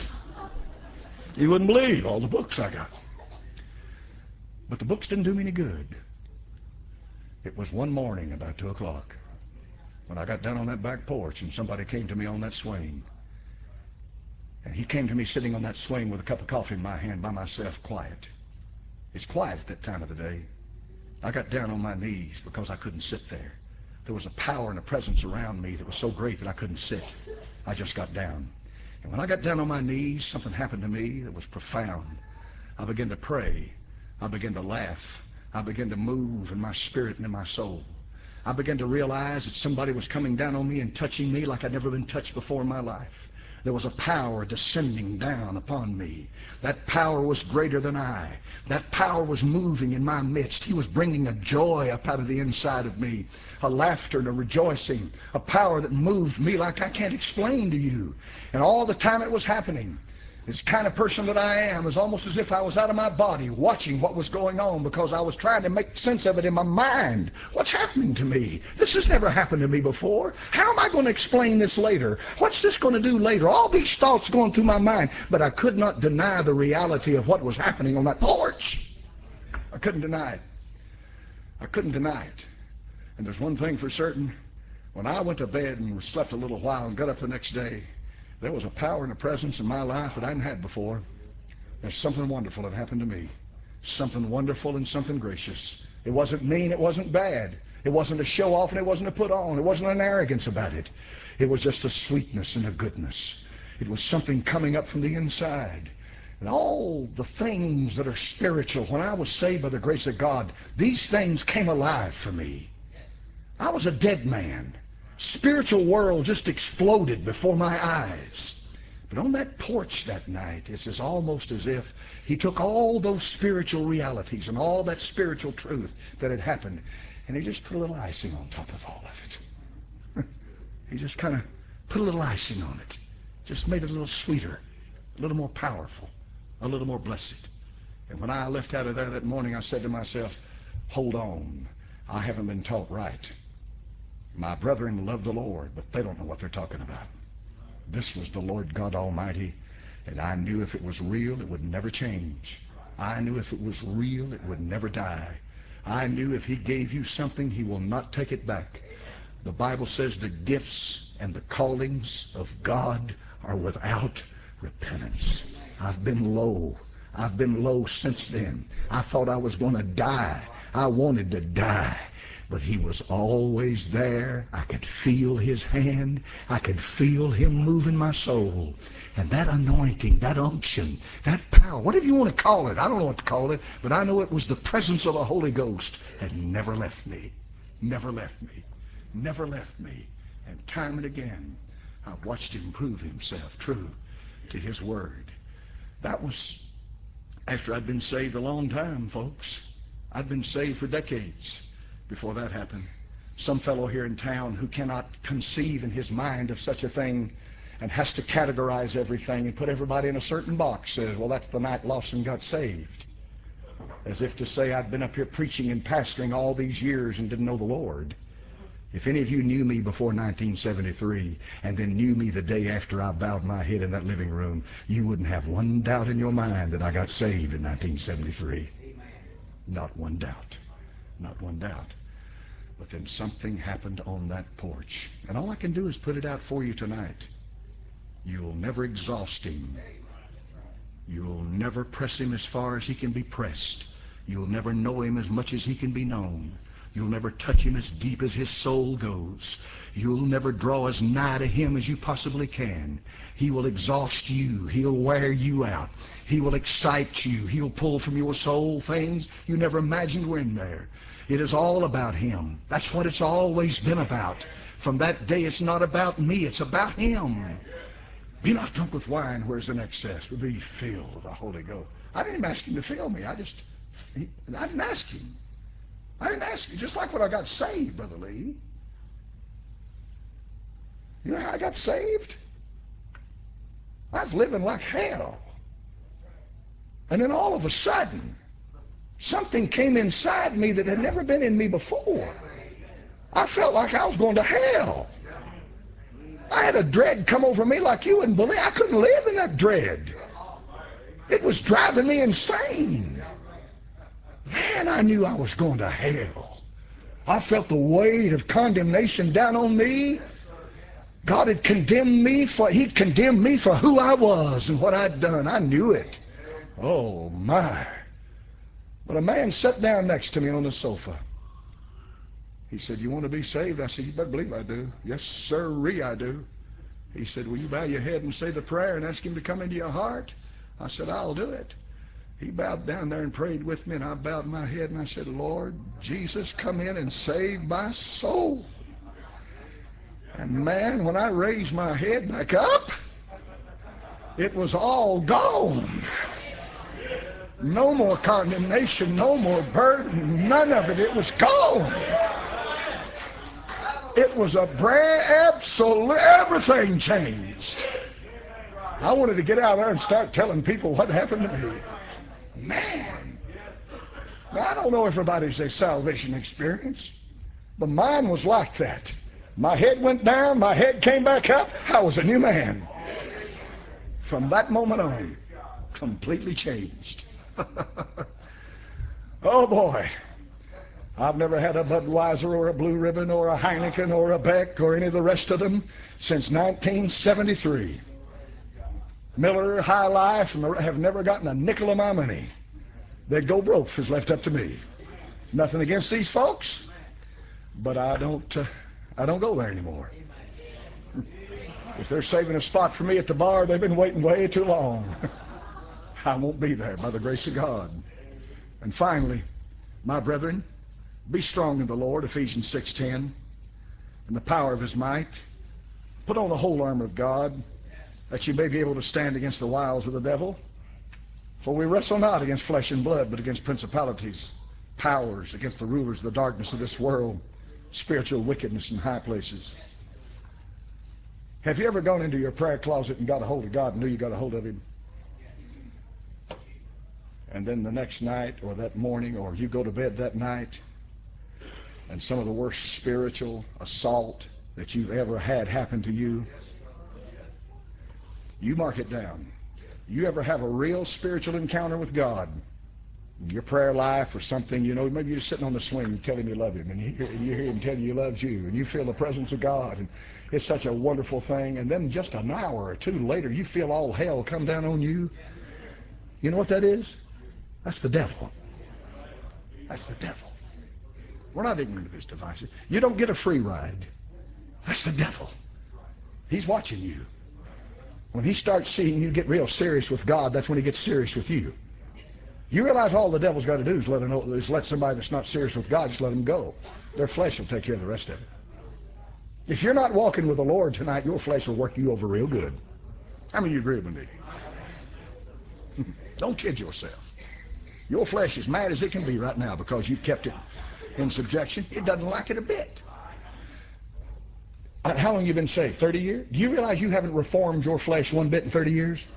You wouldn't believe all the books I got. But the books didn't do me any good. It was one morning about 2 o'clock when I got down on that back porch and somebody came to me on that swing. And he came to me sitting on that swing with a cup of coffee in my hand by myself, quiet. It's quiet at that time of the day. I got down on my knees because I couldn't sit there. There was a power and a presence around me that was so great that I couldn't sit. I just got down. And when I got down on my knees, something happened to me that was profound. I began to pray. I began to laugh. I began to move in my spirit and in my soul. I began to realize that somebody was coming down on me and touching me like I'd never been touched before in my life. There was a power descending down upon me. That power was greater than I. That power was moving in my midst. He was bringing a joy up out of the inside of me, a laughter and a rejoicing, a power that moved me like I can't explain to you. And all the time it was happening, this kind of person that I am, was almost as if I was out of my body watching what was going on, because I was trying to make sense of it in my mind. What's happening to me? This has never happened to me before. How am I going to explain this later? What's this going to do later? All these thoughts going through my mind, but I could not deny the reality of what was happening on that porch. I couldn't deny it. I couldn't deny it. And there's one thing for certain. When I went to bed and slept a little while and got up the next day, there was a power and a presence in my life that I hadn't had before. There's something wonderful that happened to me. Something wonderful and something gracious. It wasn't mean, it wasn't bad. It wasn't a show off and it wasn't a put on. It wasn't an arrogance about it. It was just a sweetness and a goodness. It was something coming up from the inside. And all the things that are spiritual, when I was saved by the grace of God, these things came alive for me. I was a dead man. Spiritual world just exploded before my eyes. But on that porch that night, it's almost as if he took all those spiritual realities and all that spiritual truth that had happened, and he just put a little icing on top of all of it. He just kind of put a little icing on it. Just made it a little sweeter, a little more powerful, a little more blessed. And when I left out of there that morning, I said to myself, hold on, I haven't been taught right. My brethren love the Lord, but they don't know what they're talking about. This was the Lord God Almighty, and I knew if it was real, it would never change. I knew if it was real, it would never die. I knew if he gave you something, he will not take it back. The Bible says the gifts and the callings of God are without repentance. I've been low. I've been low since then. I thought I was going to die. I wanted to die. But he was always there. I could feel his hand. I could feel him moving my soul. And that anointing, that unction, that power, whatever you want to call it, I don't know what to call it, but I know it was the presence of the Holy Ghost had never left me. Never left me. Never left me. And time and again, I've watched him prove himself true to his word. That was after I'd been saved a long time, folks. I'd been saved for decades before that happened. Some fellow here in town who cannot conceive in his mind of such a thing, and has to categorize everything and put everybody in a certain box. Says, well, that's the night Lawson got saved. As if to say, I'd been up here preaching and pastoring all these years and didn't know the Lord. If any of you knew me before 1973 and then knew me the day after I bowed my head in that living room, you wouldn't have one doubt in your mind that I got saved in 1973. Not one doubt. Not one doubt. But then something happened on that porch. And all I can do is put it out for you tonight. You'll never exhaust him. You'll never press him as far as he can be pressed. You'll never know him as much as he can be known. You'll never touch him as deep as his soul goes. You'll never draw as nigh to him as you possibly can. He will exhaust you. He'll wear you out. He will excite you. He'll pull from your soul things you never imagined were in there. It is all about him. That's what it's always been about. From that day, it's not about me. It's about him. Be not drunk with wine, where's an excess, but be filled with the Holy Ghost. I didn't ask him to fill me. I didn't ask him. I didn't ask you. Just like when I got saved, Brother Lee. You know how I got saved? I was living like hell. And then all of a sudden, something came inside me that had never been in me before. I felt like I was going to hell. I had a dread come over me like you wouldn't believe. I couldn't live in that dread. It was driving me insane. Man, I knew I was going to hell. I felt the weight of condemnation down on me. God had condemned me he'd condemned me for who I was and what I'd done. I knew it. Oh my. But a man sat down next to me on the sofa. He said, you want to be saved? I said, you better believe I do. Yes, sirree, I do. He said, will you bow your head and say the prayer and ask him to come into your heart? I said, I'll do it. He bowed down there and prayed with me, and I bowed my head and I said, Lord Jesus, come in and save my soul. And man, when I raised my head back up, it was all gone. No more condemnation, no more burden, none of it. It was gone. It was a brand, absolute, everything changed. I wanted to get out there and start telling people what happened to me. Man, now, I don't know everybody's a salvation experience, but mine was like that. My head went down, my head came back up, I was a new man. From that moment on, completely changed. Oh boy, I've never had a Budweiser or a Blue Ribbon or a Heineken or a Beck or any of the rest of them since 1973. Miller, High Life, have never gotten a nickel of my money. They'd go broke if it's left up to me. Nothing against these folks, but I don't go there anymore. If they're saving a spot for me at the bar, they've been waiting way too long. I won't be there by the grace of God. And finally, my brethren, be strong in the Lord, Ephesians 6:10, and the power of his might. Put on the whole armor of God, that you may be able to stand against the wiles of the devil. For we wrestle not against flesh and blood, but against principalities, powers, against the rulers of the darkness of this world, spiritual wickedness in high places. Have you ever gone into your prayer closet and got a hold of God and knew you got a hold of him? And then the next night or that morning, or you go to bed that night, and some of the worst spiritual assault that you've ever had happen to you, you mark it down. You ever have a real spiritual encounter with God, your prayer life or something, you know, maybe you're sitting on the swing and tell him you love him, and you hear him tell you he loves you, and you feel the presence of God, and it's such a wonderful thing, and then just an hour or two later, you feel all hell come down on you. You know what that is? That's the devil. That's the devil. We're not ignorant of his devices. You don't get a free ride. That's the devil. He's watching you. When he starts seeing you get real serious with God, that's when he gets serious with you. You realize all the devil's got to do is let somebody that's not serious with God, just let them go. Their flesh will take care of the rest of it. If you're not walking with the Lord tonight, your flesh will work you over real good. How many of you agree with me? Don't kid yourself. Your flesh is mad as it can be right now because you've kept it in subjection. It doesn't like it a bit. How long have you been saved? 30 years? Do you realize you haven't reformed your flesh one bit in 30 years?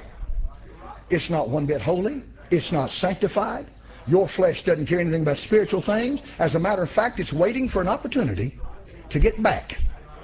It's not one bit holy. It's not sanctified. Your flesh doesn't care anything about spiritual things. As a matter of fact, it's waiting for an opportunity to get back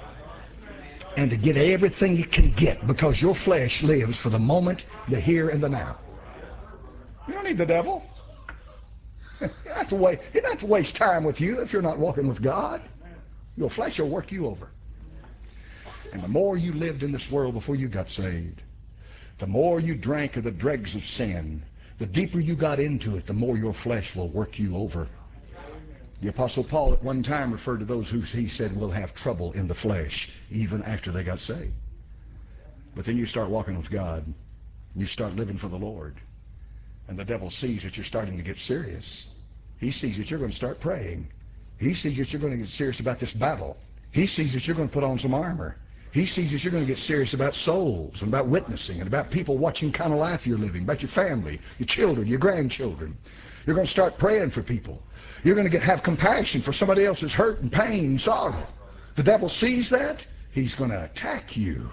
and to get everything it can get, because your flesh lives for the moment, the here and the now. You don't need the devil. He doesn't have to waste time with you if you're not walking with God. Your flesh will work you over. And the more you lived in this world before you got saved, the more you drank of the dregs of sin, the deeper you got into it, the more your flesh will work you over. The Apostle Paul at one time referred to those who he said will have trouble in the flesh even after they got saved. But then you start walking with God. You start living for the Lord. And the devil sees that you're starting to get serious. He sees that you're going to start praying. He sees that you're going to get serious about this battle. He sees that you're going to put on some armor. He sees that you're going to get serious about souls and about witnessing and about people watching the kind of life you're living, about your family, your children, your grandchildren. You're going to start praying for people. You're going to have compassion for somebody else's hurt and pain and sorrow. The devil sees that. He's going to attack you.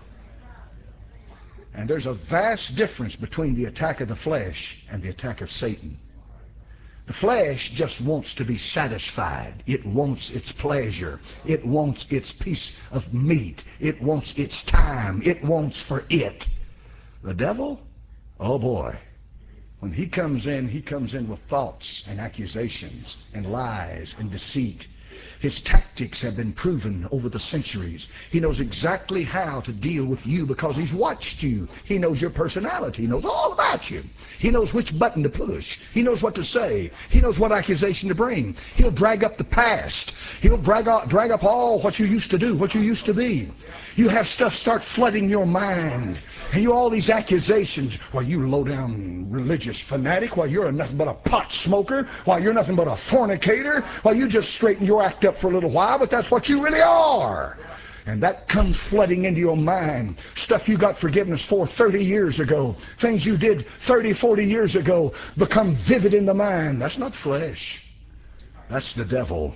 And there's a vast difference between the attack of the flesh and the attack of Satan. The flesh just wants to be satisfied. It wants its pleasure. It wants its piece of meat. It wants its time. It wants for it. The devil, oh boy, when he comes in with thoughts and accusations and lies and deceit. His tactics have been proven over the centuries. He knows exactly how to deal with you because he's watched you. He knows your personality. He knows all about you. He knows which button to push. He knows what to say. He knows what accusation to bring. He'll drag up the past. He'll drag up all what you used to do, what you used to be. You have stuff start flooding your mind. And you all these accusations, why you low-down religious fanatic, why you're nothing but a pot smoker, why you're nothing but a fornicator, why you just straighten your act up for a little while, but that's what you really are. And that comes flooding into your mind. Stuff you got forgiveness for 30 years ago, things you did 30, 40 years ago become vivid in the mind. That's not flesh. That's the devil.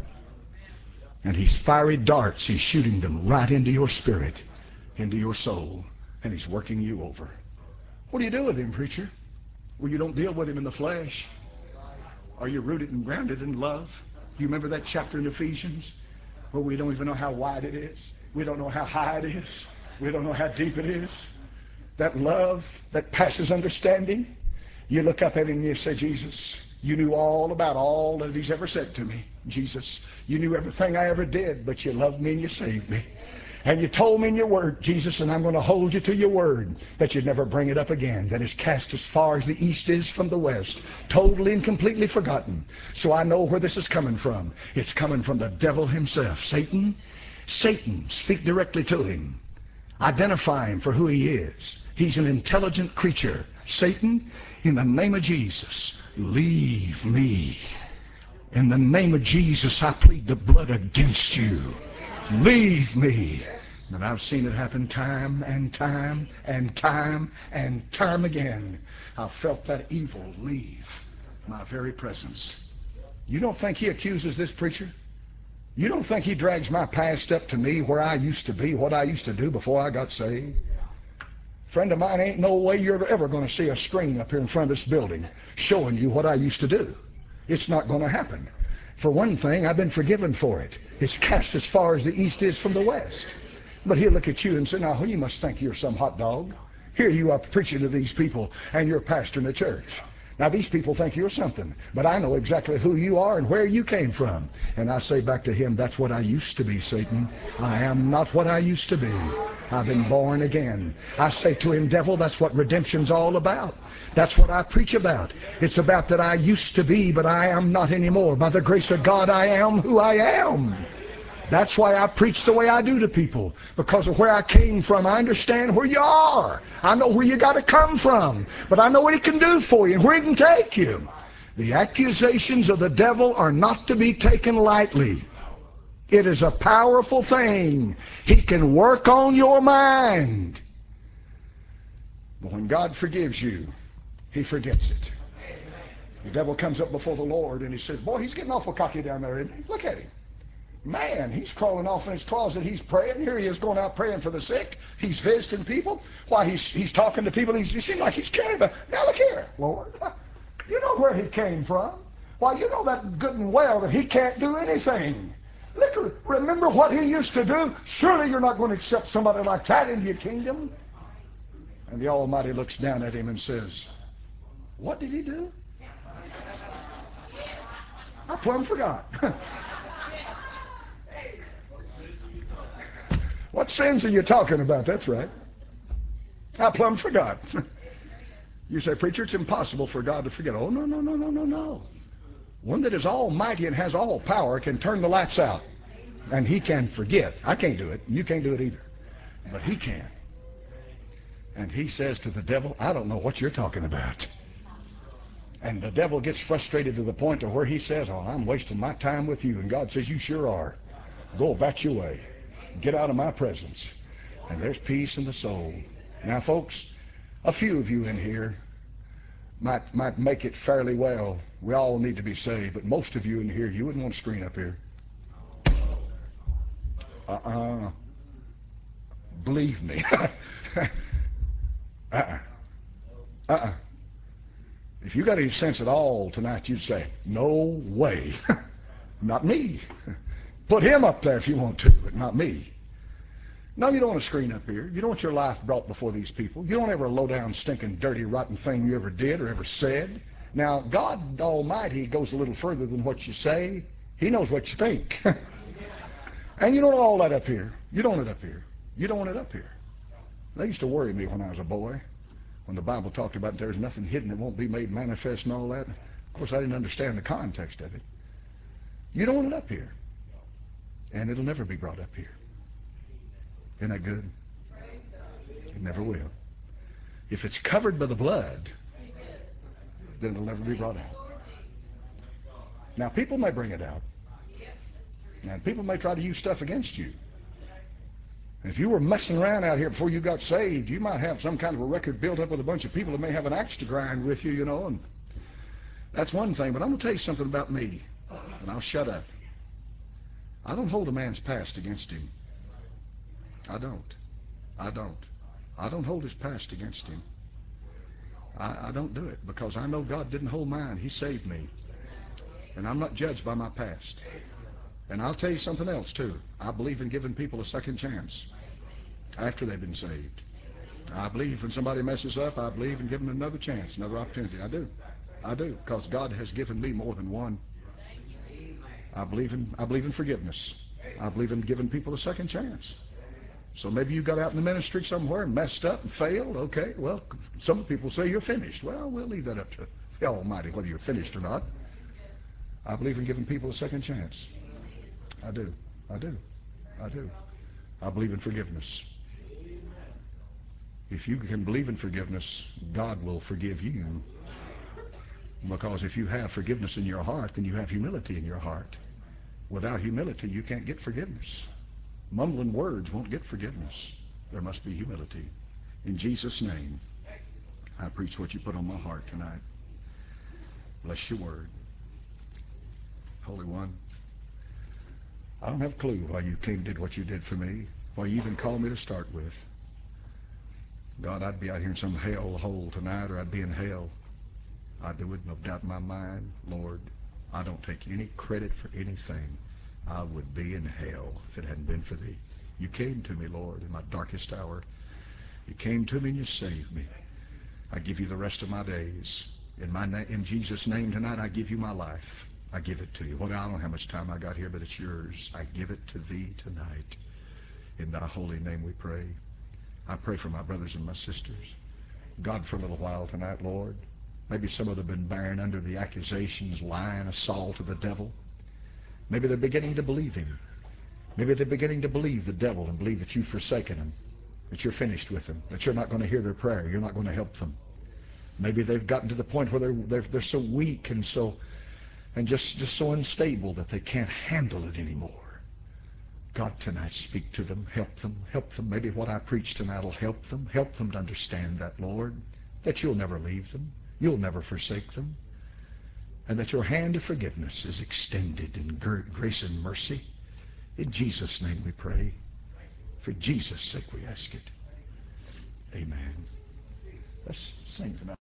And he's fiery darts, he's shooting them right into your spirit, into your soul. And he's working you over. What do you do with him, preacher? Well, you don't deal with him in the flesh. Are you rooted and grounded in love? You remember that chapter in Ephesians where we don't even know how wide it is? We don't know how high it is. We don't know how deep it is. That love that passes understanding. You look up at him and you say, Jesus, you knew all about all that he's ever said to me. Jesus, you knew everything I ever did, but you loved me and you saved me. And you told me in your word, Jesus, and I'm going to hold you to your word, that you'd never bring it up again, that it's cast as far as the east is from the west, totally and completely forgotten. So I know where this is coming from. It's coming from the devil himself. Satan, speak directly to him. Identify him for who he is. He's an intelligent creature. Satan, in the name of Jesus, leave me. In the name of Jesus, I plead the blood against you. Leave me. And I've seen it happen time and time and time and time again. I've felt that evil leave my very presence. You don't think he accuses this preacher? You don't think he drags my past up to me, where I used to be, what I used to do before I got saved? Friend of mine, ain't no way you're ever going to see a screen up here in front of this building showing you what I used to do. It's not going to happen. For one thing, I've been forgiven for it. It's cast as far as the east is from the west. But he'll look at you and say, now, you must think you're some hot dog. Here you are preaching to these people, and you're pastoring a church. Now, these people think you're something, but I know exactly who you are and where you came from. And I say back to him, that's what I used to be, Satan. I am not what I used to be. I've been born again. I say to him, devil, that's what redemption's all about. That's what I preach about. It's about that I used to be, but I am not anymore. By the grace of God, I am who I am. That's why I preach the way I do to people, because of where I came from. I understand where you are. I know where you got to come from, but I know what he can do for you and where he can take you. The accusations of the devil are not to be taken lightly. It is a powerful thing. He can work on your mind. But when God forgives you, he forgets it. The devil comes up before the Lord and he says, boy, he's getting awful cocky down there, isn't he? Look at him. Man, he's crawling off in his closet. He's praying. Here he is going out praying for the sick. He's visiting people. Why, he's talking to people. He seems like he's caring about. Now look here, Lord. You know where he came from. Why, you know that good and well that he can't do anything. Look, remember what he used to do? Surely you're not going to accept somebody like that into your kingdom. And the Almighty looks down at him and says, what did he do? I plumb forgot. What sins are you talking about? That's right. I plumb forgot. You say, preacher, it's impossible for God to forget. Oh, no, no, no, no, no, no. One that is almighty and has all power can turn the lights out. And he can forget. I can't do it. You can't do it either. But he can. And he says to the devil, I don't know what you're talking about. And the devil gets frustrated to the point to where he says, oh, I'm wasting my time with you. And God says, you sure are. Go about your way. Get out of my presence. And there's peace in the soul. Now, folks, a few of you in here might make it fairly well. We all need to be saved. But most of you in here, you wouldn't want to screen up here. Believe me. If you got any sense at all tonight, you'd say, no way. Not me. Put him up there if you want to, but not me. No, you don't want to screen up here. You don't want your life brought before these people. You don't ever a low-down, stinking, dirty, rotten thing you ever did or ever said. Now, God Almighty goes a little further than what you say. He knows what you think. And you don't want all that up here. You don't want it up here. You don't want it up here. They used to worry me when I was a boy, when the Bible talked about there's nothing hidden that won't be made manifest and all that. Of course, I didn't understand the context of it. You don't want it up here. And it'll never be brought up here. Isn't that good? It never will. If it's covered by the blood, then it'll never be brought out. Now, people may bring it out. And people may try to use stuff against you. And if you were messing around out here before you got saved, you might have some kind of a record built up with a bunch of people that may have an axe to grind with you, you know. And that's one thing. But I'm going to tell you something about me, and I'll shut up. I don't hold a man's past against him. I don't. I don't hold his past against him. I don't do it because I know God didn't hold mine. He saved me. And I'm not judged by my past. And I'll tell you something else, too. I believe in giving people a second chance after they've been saved. I believe when somebody messes up, I believe in giving them another chance, another opportunity. I do. I do, because God has given me more than one. I believe in forgiveness. I believe in giving people a second chance. So maybe you got out in the ministry somewhere and messed up and failed. Okay, well, some people say you're finished. Well, we'll leave that up to the Almighty whether you're finished or not. I believe in giving people a second chance. I do. I do. I do. I believe in forgiveness. If you can believe in forgiveness, God will forgive you. Because if you have forgiveness in your heart, then you have humility in your heart. Without humility, you can't get forgiveness. Mumbling words won't get forgiveness. There must be humility. In Jesus' name, I preach what you put on my heart tonight. Bless your word. Holy One, I don't have a clue why you came and did what you did for me, why you even called me to start with. God, I'd be out here in some hell hole tonight, or I'd be in hell. I'd do it, no doubt in my mind. Lord, I don't take any credit for anything. I would be in hell if it hadn't been for thee. You came to me, Lord, in my darkest hour. You came to me and you saved me. I give you the rest of my days. In Jesus' name tonight, I give you my life. I give it to you. Well, I don't know how much time I got here, but it's yours. I give it to thee tonight. In thy holy name we pray. I pray for my brothers and my sisters. God, for a little while tonight, Lord, maybe some of them have been bearing under the accusations, lying, assault of the devil. Maybe they're beginning to believe him. Maybe they're beginning to believe the devil and believe that you've forsaken them, that you're finished with them, that you're not going to hear their prayer, you're not going to help them. Maybe they've gotten to the point where they're so weak and just so unstable that they can't handle it anymore. God, tonight, speak to them, help them, help them. Maybe what I preach tonight will help them to understand that, Lord, that you'll never leave them, you'll never forsake them, and that your hand of forgiveness is extended in grace and mercy. In Jesus' name we pray. For Jesus' sake we ask it. Amen. Let's sing tonight.